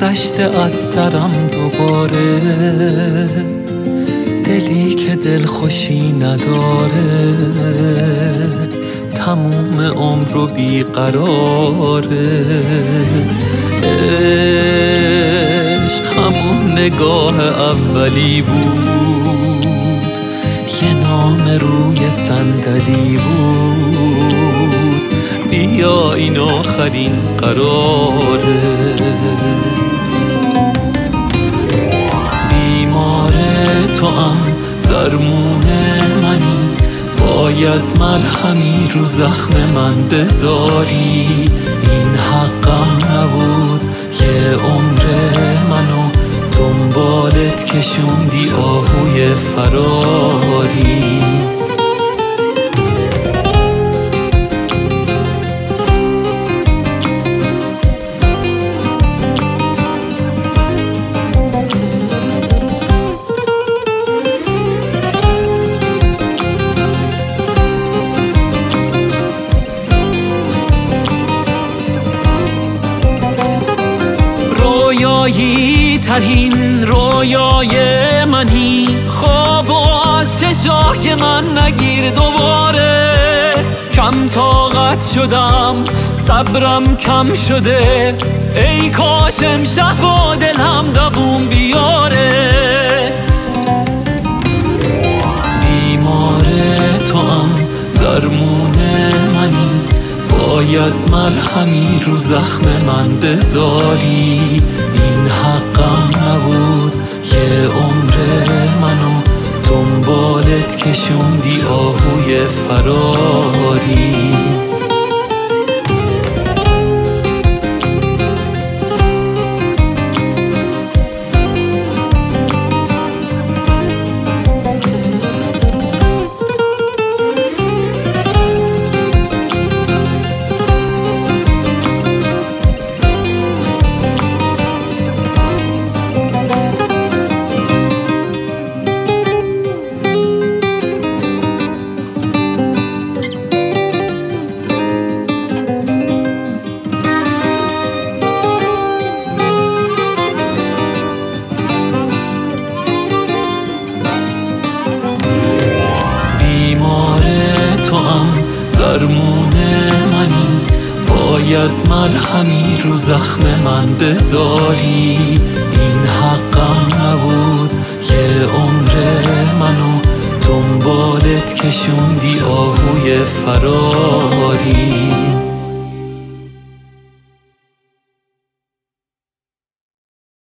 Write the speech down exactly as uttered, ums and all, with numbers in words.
گذشته از سرم دوباره، دلی که دلخوشی نداره، تموم عمر و بیقراره. عشق همون نگاه اولی بود، یه نام روی صندلی بود، بیا این آخرین قراره. بیمار توام، درمون منی، باید مرهمی رو زخم من بذاری. این حقم نبود یه عمر منو دنبالت کشوندی آهوی فراری. رویایی ترین رویای منی، خواب از چشای من نگیر دوباره. کم طاقت شدم، صبرم کم شده، ای کاش امشب با دلم دووم بیاره. بیمار توام، درمون منی، باید مرهمی رو زخم من بذاری. این حقم نبود یه عمر منو دنبالت کشوندی آهوی فراری. درمون منی، باید مرهمی رو زخم من بذاری. این حقم نبود یه عمر منو دنبالت کشوندی آهوی فراری.